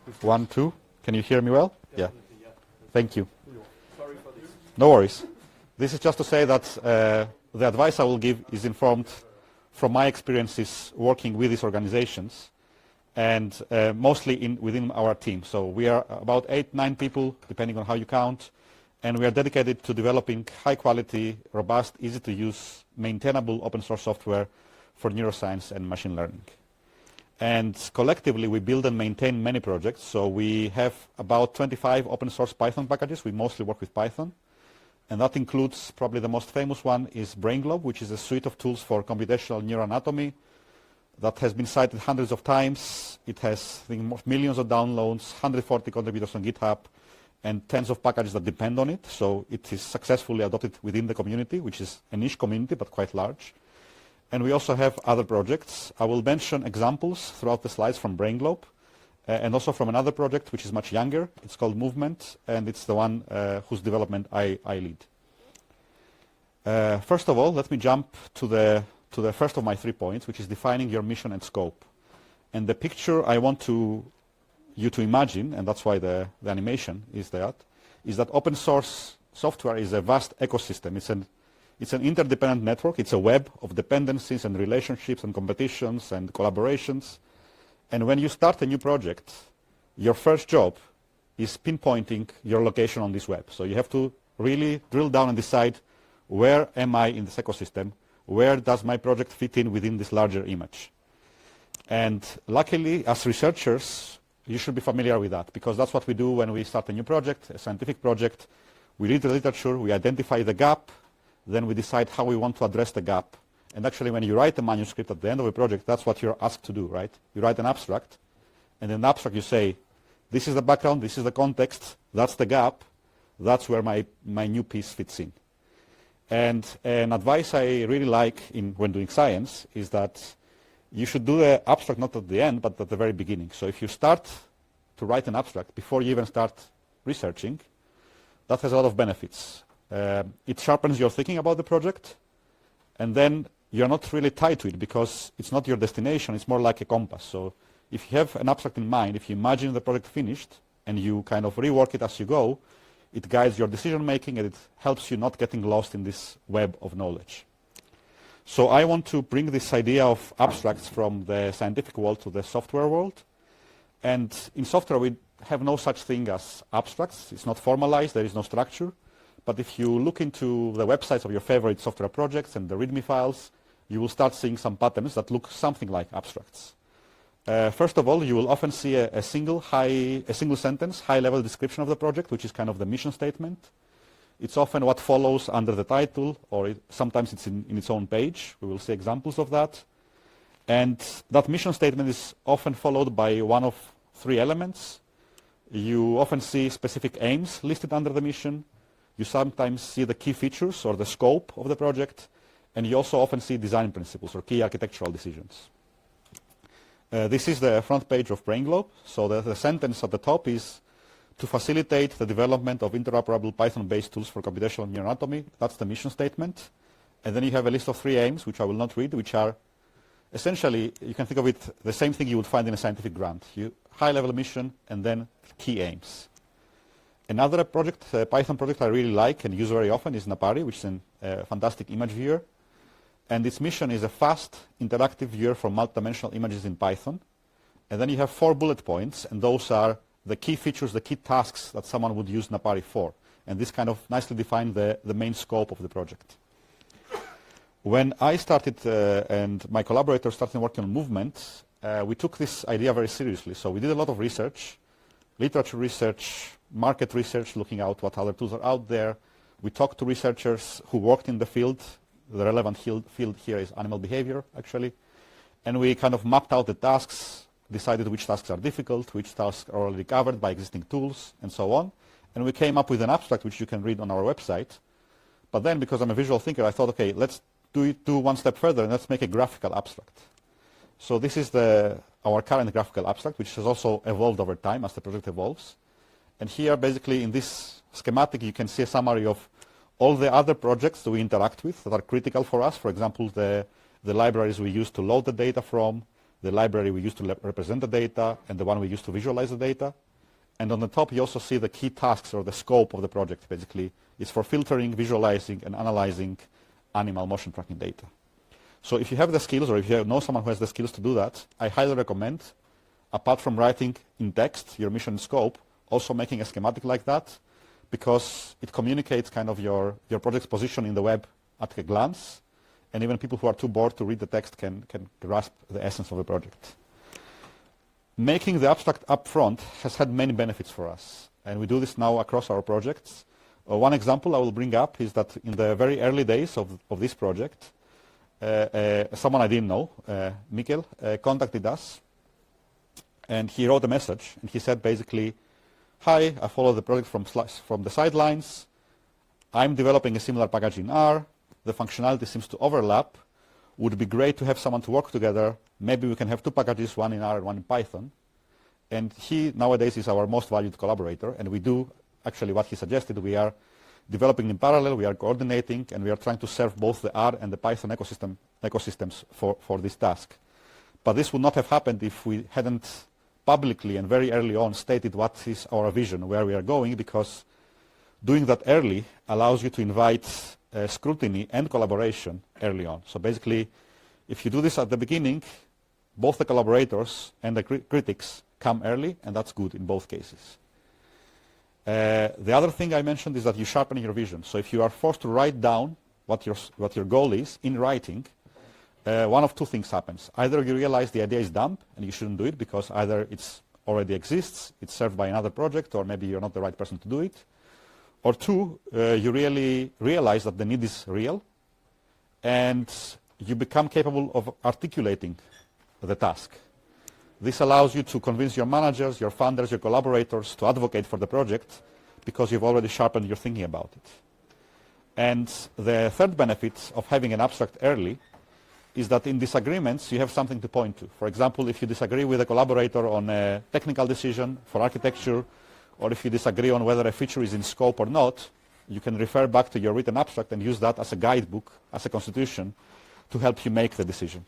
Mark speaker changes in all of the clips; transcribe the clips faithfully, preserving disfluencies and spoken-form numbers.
Speaker 1: One, two. Can you hear me well? Yeah.
Speaker 2: Yeah.
Speaker 1: Thank you.
Speaker 2: Sorry for this.
Speaker 1: No worries. This is just to say that uh, the advice I will give is informed from my experiences working with these organizations and uh, mostly in, within our team. So we are about eight, nine people, depending on how you count, and we are dedicated to developing high quality, robust, easy to use, maintainable open source software for neuroscience and machine learning. And collectively, we build and maintain many projects. So we have about twenty-five open source Python packages. We mostly work with Python. And that includes probably the most famous one is BrainGlobe, which is a suite of tools for computational neuroanatomy that has been cited hundreds of times. It has I think, millions of downloads, one hundred forty contributors on GitHub, and tens of packages that depend on it. So it is successfully adopted within the community, which is a niche community, but quite large. And we also have other projects. I will mention examples throughout the slides from BrainGlobe, uh, and also from another project which is much younger. It's called Movement, and it's the one uh, whose development I, I lead. Uh, first of all, let me jump to the, to the first of my three points, which is defining your mission and scope. And the picture I want to, you to imagine, and that's why the, the animation is that, is that open source software is a vast ecosystem. It's an It's an interdependent network. It's a web of dependencies and relationships and competitions and collaborations. And when you start a new project, your first job is pinpointing your location on this web. So you have to really drill down and decide, where am I in this ecosystem? Where does my project fit in within this larger image? And luckily, as researchers, you should be familiar with that, because that's what we do when we start a new project, a scientific project. We read the literature, we identify the gap, then we decide how we want to address the gap. And actually, when you write a manuscript at the end of a project, that's what you're asked to do, right? You write an abstract, and in the abstract you say, this is the background, this is the context, that's the gap, that's where my, my new piece fits in. And an advice I really like in, when doing science is that you should do the abstract not at the end, but at the very beginning. So if you start to write an abstract before you even start researching, that has a lot of benefits. Uh, it sharpens your thinking about the project, and then you're not really tied to it because it's not your destination, it's more like a compass. So if you have an abstract in mind, if you imagine the project finished and you kind of rework it as you go, it guides your decision making and it helps you not getting lost in this web of knowledge. So I want to bring this idea of abstracts from the scientific world to the software world. And in software we have no such thing as abstracts. It's not formalized, there is no structure. But if you look into the websites of your favorite software projects and the README files, you will start seeing some patterns that look something like abstracts. Uh, first of all, you will often see a, a single high, a single sentence, high-level description of the project, which is kind of the mission statement. It's often what follows under the title, or it, sometimes it's in, in its own page. We will see examples of that. And that mission statement is often followed by one of three elements. You often see specific aims listed under the mission. You sometimes see the key features or the scope of the project, and you also often see design principles or key architectural decisions. Uh, this is the front page of BrainGlobe. So the, the sentence at the top is, to facilitate the development of interoperable Python-based tools for computational neuroanatomy. That's the mission statement. And then you have a list of three aims, which I will not read, which are essentially, you can think of it the same thing you would find in a scientific grant. You, high-level mission and then key aims. Another project, uh, Python project I really like and use very often is Napari, which is a uh, fantastic image viewer. And its mission is a fast, interactive viewer for multidimensional images in Python. And then you have four bullet points, and those are the key features, the key tasks that someone would use Napari for. And this kind of nicely defines the, the main scope of the project. When I started uh, and my collaborators started working on Movement, uh, we took this idea very seriously. So we did a lot of research, literature research, market research, looking out what other tools are out there. We talked to researchers who worked in the field. The relevant field here is animal behavior, actually. And we kind of mapped out the tasks, decided which tasks are difficult, which tasks are already covered by existing tools, and so on. And we came up with an abstract, which you can read on our website. But then, because I'm a visual thinker, I thought, okay, let's do it do one step further, and let's make a graphical abstract. So this is the, our current graphical abstract, which has also evolved over time as the project evolves. And here, basically, in this schematic, you can see a summary of all the other projects that we interact with that are critical for us. For example, the, the libraries we use to load the data from, the library we use to represent the data, and the one we use to visualize the data. And on the top, you also see the key tasks or the scope of the project, basically. It's for filtering, visualizing, and analyzing animal motion tracking data. So if you have the skills, or if you know someone who has the skills to do that, I highly recommend, apart from writing in text your mission and scope, also making a schematic like that, because it communicates kind of your, your project's position in the web at a glance, and even people who are too bored to read the text can, can grasp the essence of the project. Making the abstract upfront has had many benefits for us, and we do this now across our projects. Uh, one example I will bring up is that in the very early days of, of this project, uh, uh, someone I didn't know, uh, Mikkel, uh, contacted us, and he wrote a message, and he said basically, hi, I follow the project from, from the sidelines. I'm developing a similar package in R. The functionality seems to overlap. Would be great to have someone to work together. Maybe we can have two packages, one in R and one in Python. And he nowadays is our most valued collaborator, and we do actually what he suggested. We are developing in parallel, we are coordinating, and we are trying to serve both the R and the Python ecosystem, ecosystems for, for this task. But this would not have happened if we hadn't publicly and very early on stated what is our vision, where we are going, because doing that early allows you to invite uh, scrutiny and collaboration early on. So basically, if you do this at the beginning, both the collaborators and the cri critics come early, and that's good in both cases. Uh, the other thing I mentioned is that you sharpen your vision. So if you are forced to write down what your, what your goal is in writing, Uh, one of two things happens. Either you realize the idea is dumb and you shouldn't do it because either it already exists, it's served by another project, or maybe you're not the right person to do it. Or two, uh, you really realize that the need is real and you become capable of articulating the task. This allows you to convince your managers, your funders, your collaborators to advocate for the project because you've already sharpened your thinking about it. And the third benefit of having an abstract early is that in disagreements you have something to point to. For example, if you disagree with a collaborator on a technical decision for architecture, or if you disagree on whether a feature is in scope or not, you can refer back to your written abstract and use that as a guidebook, as a constitution, to help you make the decision.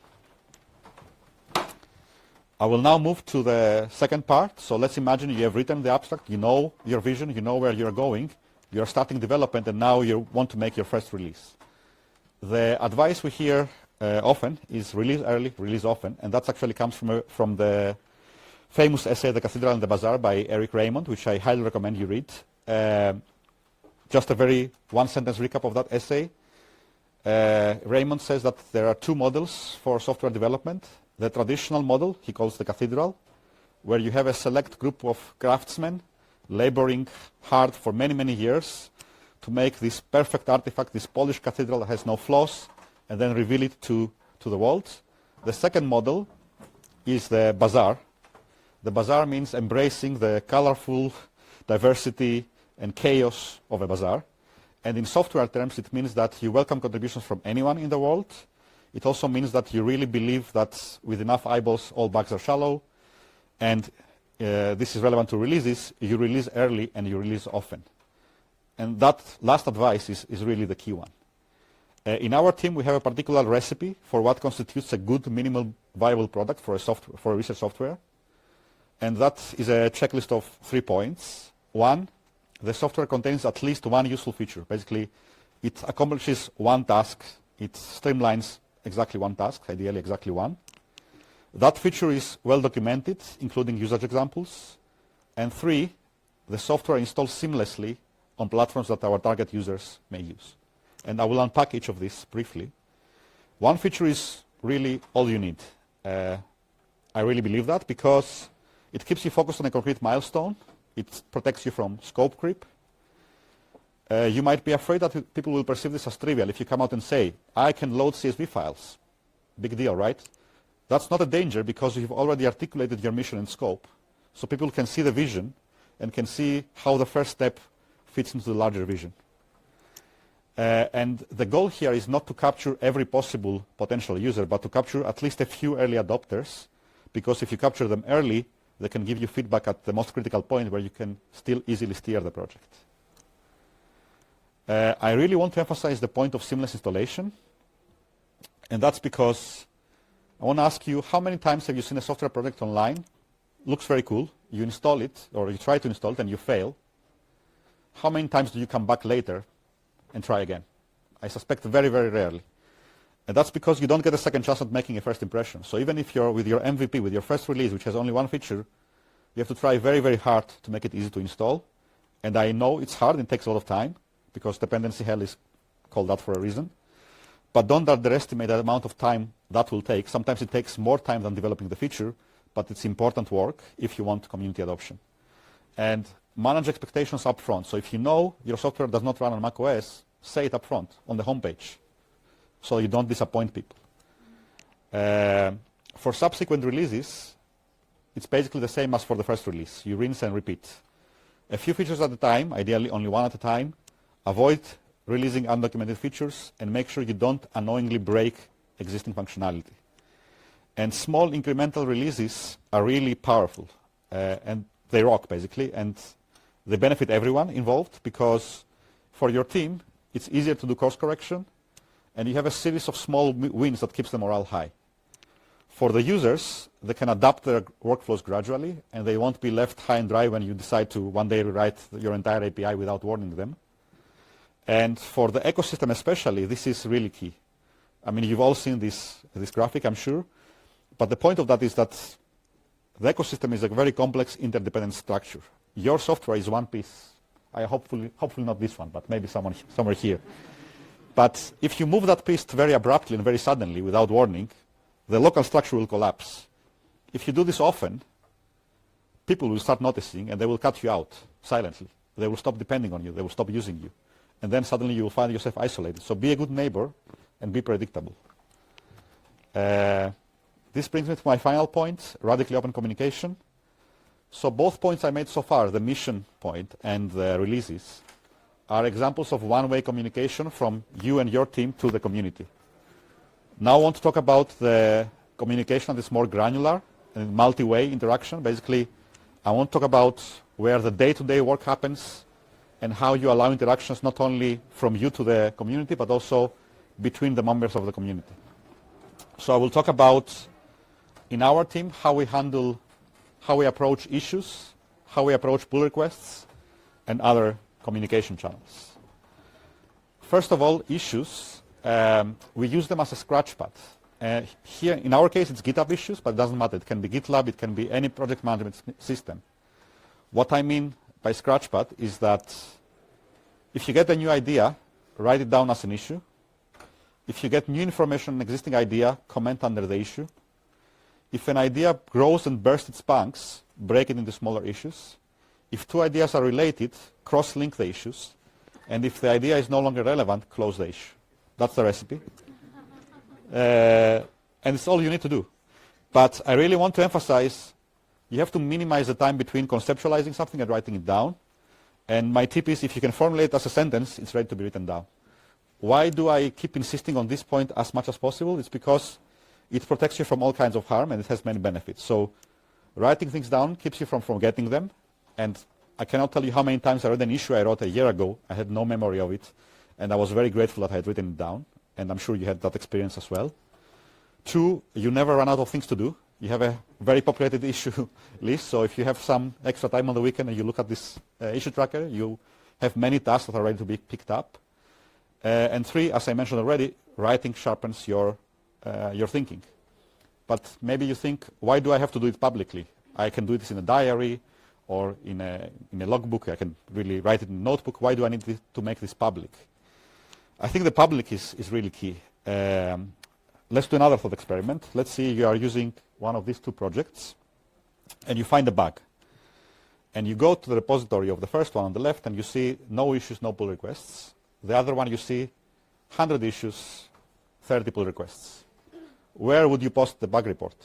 Speaker 1: I will now move to the second part. So let's imagine you have written the abstract, you know your vision, you know where you're going, you're starting development, and now you want to make your first release. The advice we hear Uh, often is release early, release often, and that actually comes from, uh, from the famous essay The Cathedral and the Bazaar by Eric Raymond, which I highly recommend you read. Uh, just a very one-sentence recap of that essay. Uh, Raymond says that there are two models for software development. The traditional model, he calls the cathedral, where you have a select group of craftsmen laboring hard for many, many years to make this perfect artifact, this polished cathedral that has no flaws, and then reveal it to, to the world. The second model is the bazaar. The bazaar means embracing the colorful diversity and chaos of a bazaar. And in software terms, it means that you welcome contributions from anyone in the world. It also means that you really believe that with enough eyeballs, all bugs are shallow. And uh, this is relevant to releases. You release early and you release often. And that last advice is, is really the key one. Uh, in our team, we have a particular recipe for what constitutes a good minimal viable product for a, software, for a research software. And that is a checklist of three points. One, the software contains at least one useful feature. Basically, it accomplishes one task. It streamlines exactly one task, ideally exactly one. That feature is well documented, including usage examples. And three, the software installs seamlessly on platforms that our target users may use. And I will unpack each of these briefly. One feature is really all you need. Uh, I really believe that because it keeps you focused on a concrete milestone. It protects you from scope creep. Uh, you might be afraid that people will perceive this as trivial if you come out and say, I can load C S V files. Big deal, right? That's not a danger because you've already articulated your mission and scope. So people can see the vision and can see how the first step fits into the larger vision. Uh, and the goal here is not to capture every possible potential user, but to capture at least a few early adopters, because if you capture them early, they can give you feedback at the most critical point where you can still easily steer the project. Uh, I really want to emphasize the point of seamless installation, and that's because I want to ask you, how many times have you seen a software project online? Looks very cool. You install it, or you try to install it, and you fail. How many times do you come back later and try again? I suspect very, very rarely. And that's because you don't get a second chance at making a first impression. So even if you're with your M V P, with your first release, which has only one feature, you have to try very, very hard to make it easy to install. And I know it's hard and it takes a lot of time, because dependency hell is called that for a reason. But don't underestimate the amount of time that will take. Sometimes it takes more time than developing the feature, but it's important work if you want community adoption. And manage expectations up front. So if you know your software does not run on macOS, say it up front on the homepage, so you don't disappoint people. Uh, for subsequent releases, it's basically the same as for the first release. You rinse and repeat. A few features at a time, ideally only one at a time. Avoid releasing undocumented features, and make sure you don't unknowingly break existing functionality. And small incremental releases are really powerful, uh, and they rock basically, and they benefit everyone involved, because for your team, it's easier to do course correction, and you have a series of small wins that keeps the morale high. For the users, they can adapt their workflows gradually, and they won't be left high and dry when you decide to one day rewrite your entire A P I without warning them. And for the ecosystem especially, this is really key. I mean, you've all seen this, this graphic, I'm sure, but the point of that is that the ecosystem is a very complex interdependent structure. Your software is one piece. I hopefully, hopefully not this one, but maybe someone, somewhere here. But if you move that piece very abruptly and very suddenly without warning, the local structure will collapse. If you do this often, people will start noticing, and they will cut you out silently. They will stop depending on you. They will stop using you. And then suddenly you will find yourself isolated. So be a good neighbor and be predictable. Uh, this brings me to my final point, radically open communication. So both points I made so far, the mission point and the releases, are examples of one-way communication from you and your team to the community. Now I want to talk about the communication that is more granular and multi-way interaction. Basically, I want to talk about where the day-to-day work happens and how you allow interactions not only from you to the community, but also between the members of the community. So I will talk about, in our team, how we handle, how we approach issues, how we approach pull requests, and other communication channels. First of all, issues. Um, we use them as a scratchpad. Uh, here, in our case, it's GitHub issues, but it doesn't matter. It can be GitLab, it can be any project management system. What I mean by scratchpad is that if you get a new idea, write it down as an issue. If you get new information on an existing idea, comment under the issue. If an idea grows and bursts its banks, break it into smaller issues. If two ideas are related, cross-link the issues. And if the idea is no longer relevant, close the issue. That's the recipe. Uh, and it's all you need to do. But I really want to emphasize, you have to minimize the time between conceptualizing something and writing it down. And my tip is, if you can formulate it as a sentence, it's ready to be written down. Why do I keep insisting on this point as much as possible? It's because it protects you from all kinds of harm, and it has many benefits. So writing things down keeps you from forgetting them. And I cannot tell you how many times I read an issue I wrote a year ago. I had no memory of it. And I was very grateful that I had written it down. And I'm sure you had that experience as well. Two, you never run out of things to do. You have a very populated issue list. So if you have some extra time on the weekend and you look at this uh, issue tracker, you have many tasks that are ready to be picked up. Uh, and three, as I mentioned already, writing sharpens your, uh, your thinking. But maybe you think, why do I have to do it publicly? I can do this in a diary or in a, in a logbook. I can really write it in a notebook. Why do I need this, to make this public? I think the public is, is really key. Um, let's do another thought experiment. Let's see you are using one of these two projects and you find a bug. And you go to the repository of the first one on the left and you see no issues, no pull requests. The other one you see one hundred issues, thirty pull requests. Where would you post the bug report?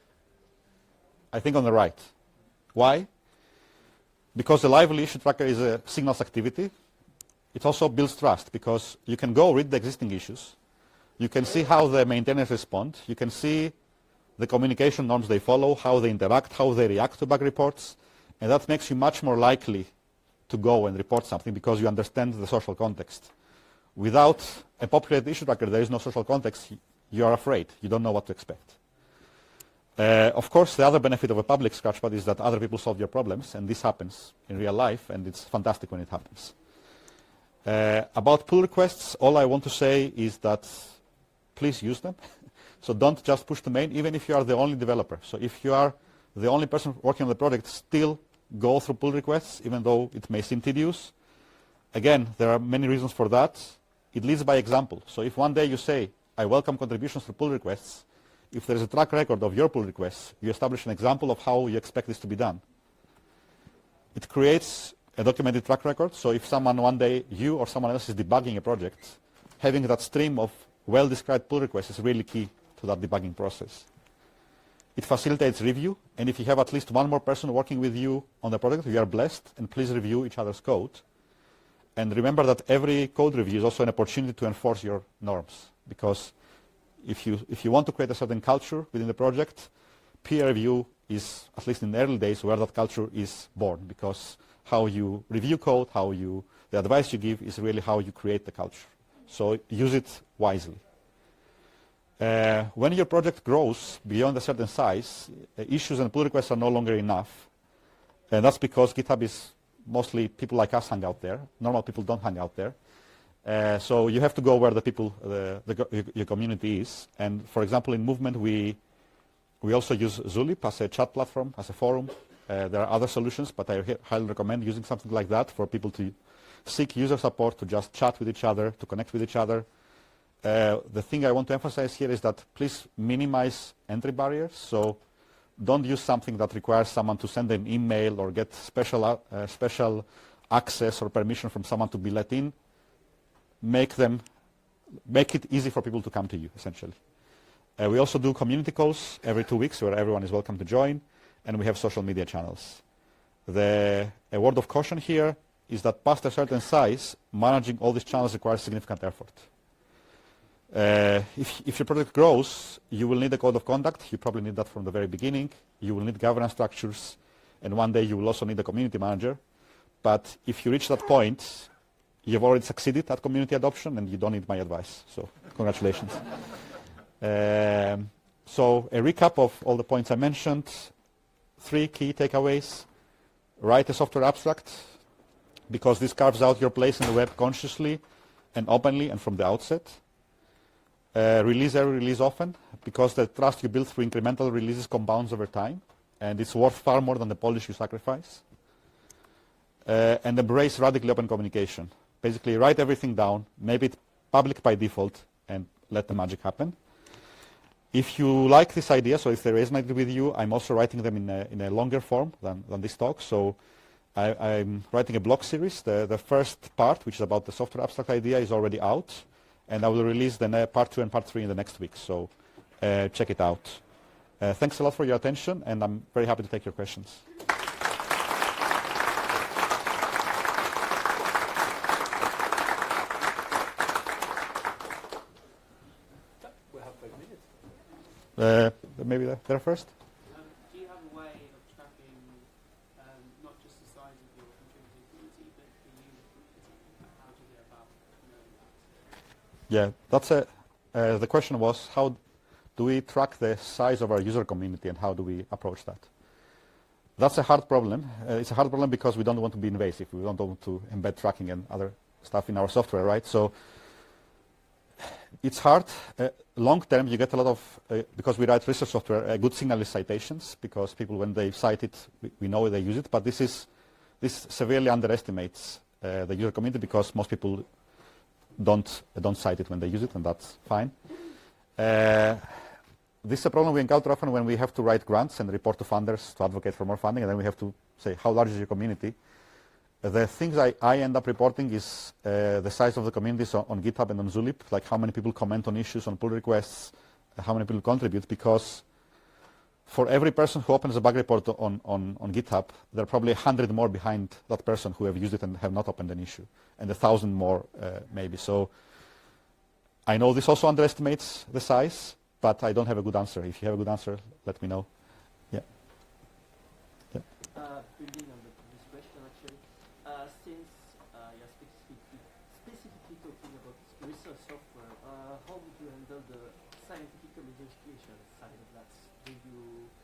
Speaker 1: I think on the right. Why? Because the lively issue tracker is a signals activity. It also builds trust because you can go read the existing issues. You can see how the maintainers respond. You can see the communication norms they follow, how they interact, how they react to bug reports. And that makes you much more likely to go and report something because you understand the social context. Without a populated issue tracker, there is no social context. You are afraid. You don't know what to expect. Uh, of course, the other benefit of a public Scratchpad is that other people solve your problems, and this happens in real life, and it's fantastic when it happens. Uh, about pull requests, all I want to say is that please use them. So don't just push the main, even if you are the only developer. So if you are the only person working on the project, still go through pull requests, even though it may seem tedious. Again, there are many reasons for that. It leads by example. So if one day you say, I welcome contributions through pull requests, if there is a track record of your pull requests, you establish an example of how you expect this to be done. It creates a documented track record, so if someone one day, you or someone else is debugging a project, having that stream of well-described pull requests is really key to that debugging process. It facilitates review, and if you have at least one more person working with you on the project, you are blessed, and please review each other's code. And remember that every code review is also an opportunity to enforce your norms, because if you, if you want to create a certain culture within the project, peer review is, at least in the early days, where that culture is born, because how you review code, how you, the advice you give is really how you create the culture. So use it wisely. Uh, when your project grows beyond a certain size, uh, issues and pull requests are no longer enough. And that's because GitHub is mostly people like us hang out there. Normal people don't hang out there. Uh, so you have to go where the people, uh, the, your community is. And for example, in Movement, we, we also use Zulip as a chat platform, as a forum. Uh, there are other solutions, but I highly recommend using something like that for people to seek user support, to just chat with each other, to connect with each other. Uh, the thing I want to emphasize here is that please minimize entry barriers. So don't use something that requires someone to send an email or get special, uh, special access or permission from someone to be let in. Make them, make it easy for people to come to you, essentially. Uh, we also do community calls every two weeks where everyone is welcome to join, and we have social media channels. The a word of caution here is that past a certain size, managing all these channels requires significant effort. Uh, if, if your project grows, you will need a code of conduct. You probably need that from the very beginning. You will need governance structures, and one day you will also need a community manager. But if you reach that point, you've already succeeded at community adoption, and you don't need my advice. So congratulations. um, so a recap of all the points I mentioned. Three key takeaways. Write a software abstract, because this carves out your place in the web consciously and openly and from the outset. Uh, release every release often, because the trust you build through incremental releases compounds over time, and it's worth far more than the polish you sacrifice. Uh, and embrace radically open communication. Basically, write everything down, make it public by default, and let the magic happen. If you like this idea, so if they resonate with you, I'm also writing them in a, in a longer form than, than this talk. So I, I'm writing a blog series. The, the first part, which is about the software abstract idea, is already out. And I will release the part two and part three in the next week. So uh, check it out. Uh, thanks a lot for your attention, and I'm very happy to take your questions.
Speaker 2: We have five minutes.
Speaker 1: Uh, maybe there, there first.
Speaker 3: Um, do you have a way of tracking um, not just the size of your contributing community, but the user community? Like, how do you go about knowing that?
Speaker 1: Yeah, that's a, uh, the question was, how do we track the size of our user community, and how do we approach that? That's a hard problem. Uh, it's a hard problem because we don't want to be invasive. We don't want to embed tracking and other stuff in our software, right? So it's hard. Uh, long term, you get a lot of, uh, because we write research software, a good signal is citations, because people, when they cite it, we, we know they use it. But this is this severely underestimates uh, the user community, because most people don't uh, don't cite it when they use it, and that's fine. Uh, this is a problem we encounter often when we have to write grants and report to funders to advocate for more funding, and then we have to say, how large is your community? The things I, I end up reporting is uh, the size of the communities on, on GitHub and on Zulip, like how many people comment on issues, on pull requests, uh, how many people contribute, because for every person who opens a bug report on, on, on GitHub, there are probably a hundred more behind that person who have used it and have not opened an issue, and a thousand more uh, maybe. So I know this also underestimates the size, but I don't have a good answer. If you have a good answer, let me know. Yeah. Yeah.
Speaker 2: Uh, building on the previous question, actually, uh, since uh, you're specifically, specifically talking about research software, uh, how would you handle the scientific communication side of that? Do you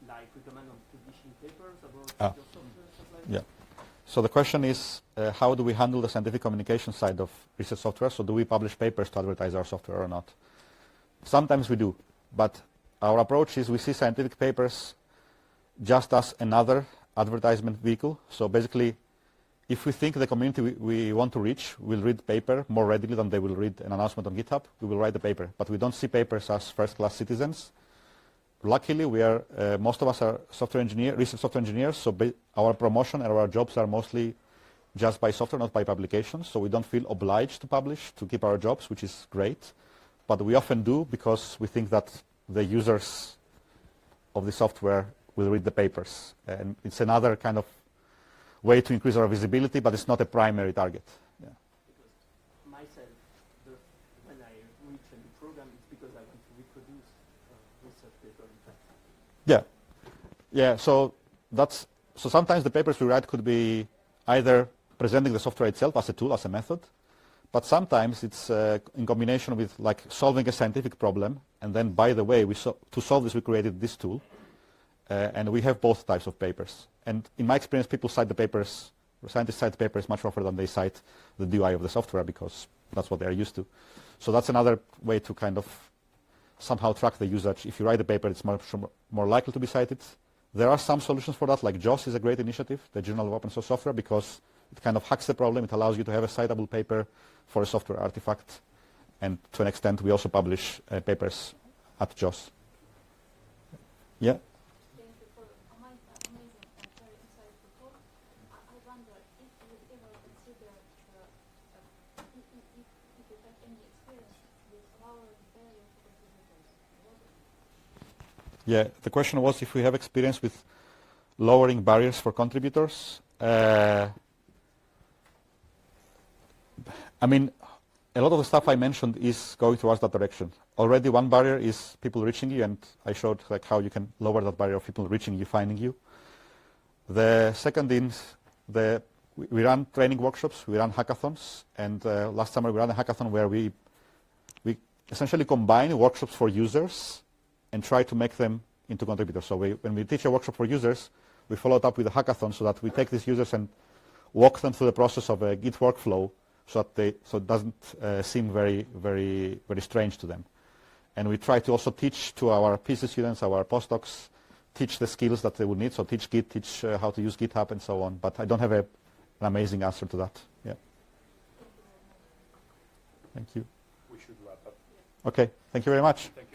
Speaker 2: like recommend on publishing papers about
Speaker 1: Ah.
Speaker 2: your software, stuff like
Speaker 1: Yeah.
Speaker 2: that?
Speaker 1: So the question is, uh, how do we handle the scientific communication side of research software? So do we publish papers to advertise our software or not? Sometimes we do, but our approach is we see scientific papers just as another advertisement vehicle. So basically, if we think the community we, we want to reach will read paper more readily than they will read an announcement on GitHub, we will write the paper. But we don't see papers as first-class citizens. Luckily, we are uh, most of us are software engineer, research software engineers. So ba our promotion and our jobs are mostly just by software, not by publications. So we don't feel obliged to publish to keep our jobs, which is great. But we often do because we think that the users of the software will read the papers, and it's another kind of way to increase our visibility, but it's not a primary target. Yeah.
Speaker 2: Because myself, the, when I reach a new program, it's because I want to reproduce a research paper in fact.
Speaker 1: Yeah, yeah. So that's so sometimes the papers we write could be either presenting the software itself as a tool, as a method, but sometimes it's uh, in combination with like solving a scientific problem, and then by the way, we so to solve this we created this tool, uh, and we have both types of papers. And in my experience, people cite the papers, scientists cite the papers much often than they cite the D U I of the software because that's what they are used to. So that's another way to kind of somehow track the usage. If you write a paper, it's much more likely to be cited. There are some solutions for that, like JOSS is a great initiative, the Journal of Open Source Software, because it kind of hacks the problem. It allows you to have a citable paper for a software artifact. And to an extent, we also publish uh, papers at JOSS. Yeah?
Speaker 4: Thank you for ama- amazing and very insightful talk. I, I wonder if you ever considered, uh, uh, if, if, if if you have any experience with lowering barrier to contributors.
Speaker 1: Yeah, the question was if we have experience with lowering barriers for contributors. Uh, I mean, a lot of the stuff I mentioned is going towards that direction. Already one barrier is people reaching you, and I showed like how you can lower that barrier of people reaching you, finding you. The second is the we, we run training workshops, we run hackathons, and uh, last summer we ran a hackathon where we we essentially combine workshops for users and try to make them into contributors. So we, when we teach a workshop for users, we follow it up with a hackathon so that we take these users and walk them through the process of a Git workflow so that they so it doesn't uh, seem very very very strange to them. And we try to also teach to our PhD students, our postdocs, teach the skills that they would need. So teach Git, teach uh, how to use GitHub and so on. But I don't have a, an amazing answer to that. Yeah. Thank you.
Speaker 5: We should wrap up.
Speaker 1: Okay. Thank you very much.
Speaker 5: Thank